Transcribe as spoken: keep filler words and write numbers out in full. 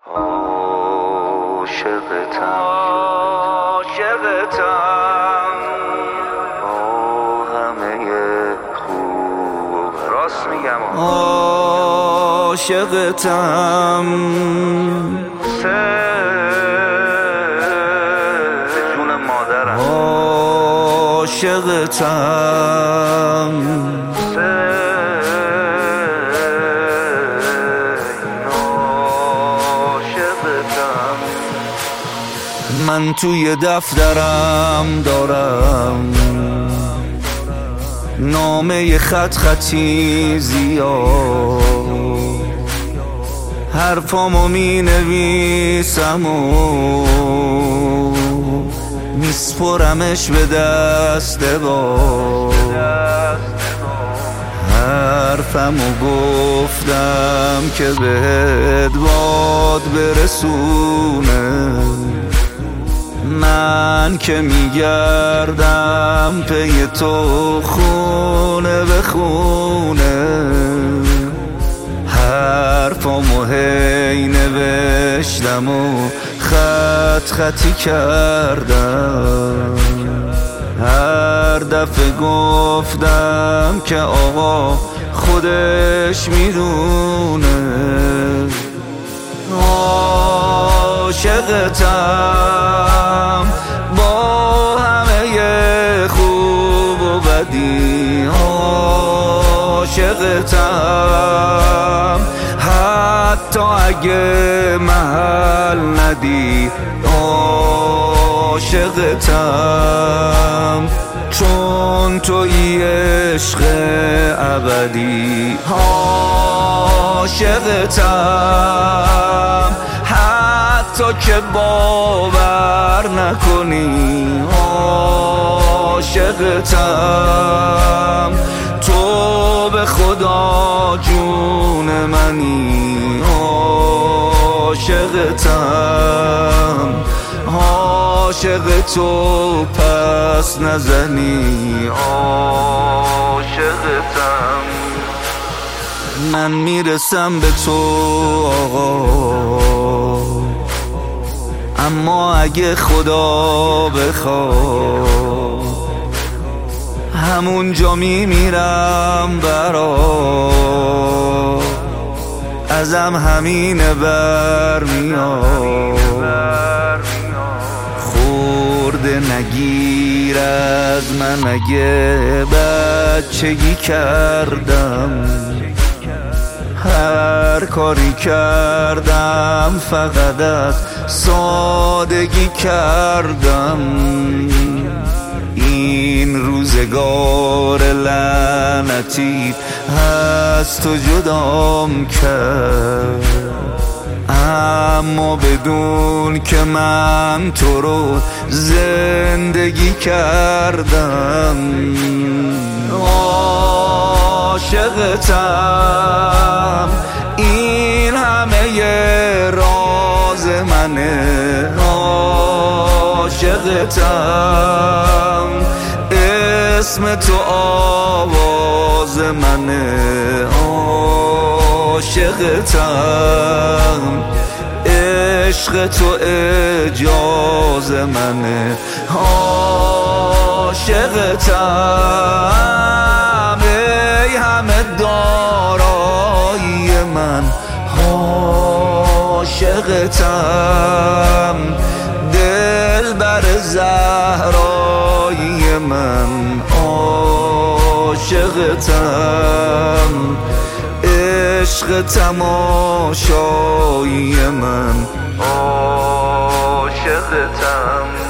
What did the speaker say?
عاشقتم عاشقتم با همه خوب و راست میگم عاشقتم سه جون مادرم عاشقتم من توی دفترم دارم نامه خط خطی زیاد، حرفامو می نویسم و میسپرمش به دست باد. حرفمو گفتم که بهت باد برسونه، من که میگردم پی تو خونه به خونه. حرفامو هی نوشتم و خط خطی کردم، هر دفعه گفتم که آقا خودش میدونه. عاشقتم با همه خوب و بدی، عاشقتم حتی اگه محل ندی. عاشقتم چون تویی عشق ابدی. عاشقتم حتی که باور نکنی. عاشقتم تو به خدا جون منی. عاشقتم عاشق تو پس نزنی. عاشقتم من میرسم به تو آقا، اما اگه خدا بخواد همونجا میمیرم برات. ازم همینه برمیاد، خورده نگیر از من اگه بچگی کردم. هر کاری کردم فقط از سادگی کردم. این روزگار لعنتی از تو جدام کرد، اما بدون که من تو رو زندگی کردم. عاشقتم این همه راز منه. عاشقتم اسم تو آواز منه. عاشقتم عشق تو اجاز منه. عاشقتم ای همه دارایی من. عاشقتم دل بر زهرایی من. عاشقتم عشق تماشایی من. عاشقتم